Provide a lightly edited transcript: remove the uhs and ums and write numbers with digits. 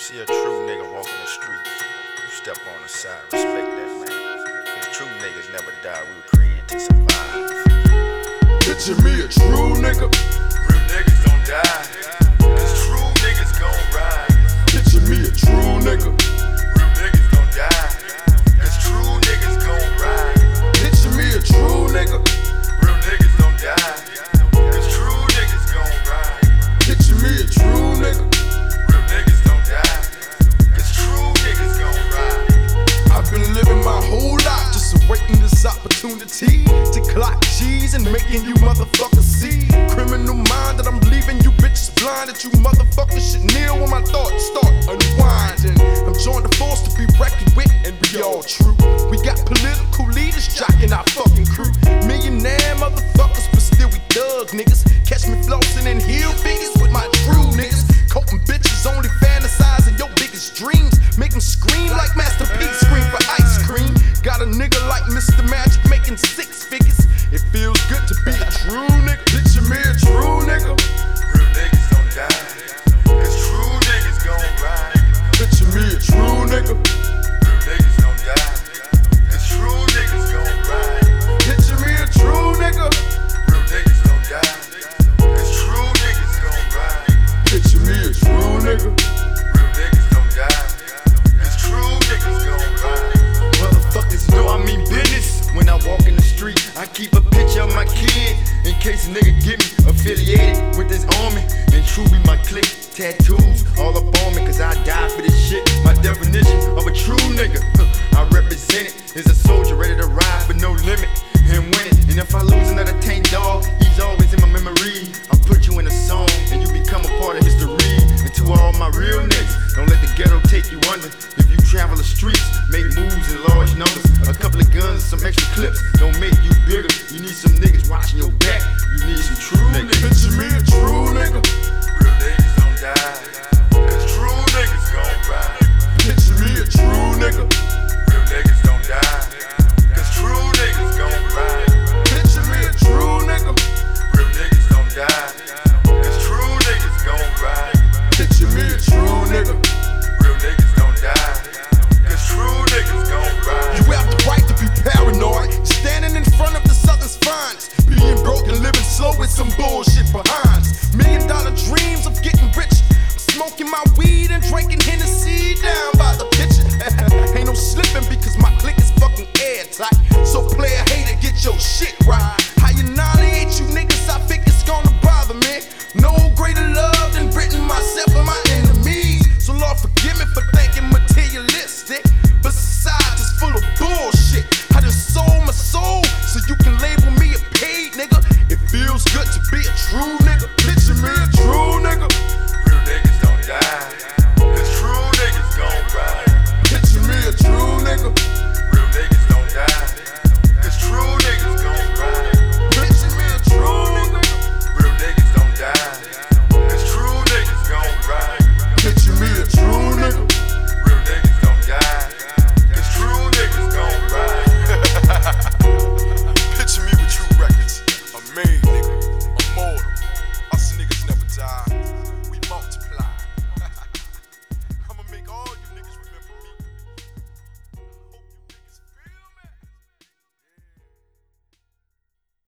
see a true nigga walking the street, you step on the side, respect that man. Cause true niggas never die, we were created to survive. Picture me a true nigga. Real niggas don't die, cause true niggas gon' ride. Picture me a true nigga. Real niggas don't die, cause true niggas gon' ride. Picture me a true nigga. Real niggas don't die, cause true niggas gon' ride. Picture me a true nigga. Real niggas don't die, cause true niggas gon' ride. I've been living my whole life just awaiting this opportunity to clock G's and making you motherfuckers see. Criminal mind that I'm leaving you bitches blind, that you motherfuckers should kneel when my thoughts start unwinding. I'm joined the force to be reckoned with, and we all true. We got political leaders jocking our fucking crew. Millionaire motherfuckers, but still we thug niggas. Catch me flossing in heel fingers with my true niggas. Coating bitches, only fantasizing your biggest dreams. Make them scream like Master P, scream for ice cream. Got a nigga like Mr. Magic making 6 figures. It feels good to be a true nigga. Picture me a true nigga. Real niggas don't die, cause true niggas gon' ride. Picture me a true nigga. Real niggas don't die, cause true niggas gon' ride. Picture me a true nigga. Real niggas don't die, cause true niggas gon' ride. Picture me a true nigga. Real niggas don't die, cause true niggas gon' ride. Motherfuckers know I mean business when I walk in the street. I keep a picture of my kid in case a nigga get me affiliated with this army. And true be my clique, tattoos all up on me, cause I die for this shit. My definition of a true nigga, I represent it, is a soldier ready to ride for no limit and win it. And if I lose another tank dog, he's always in my memory. I put you in a song and you become a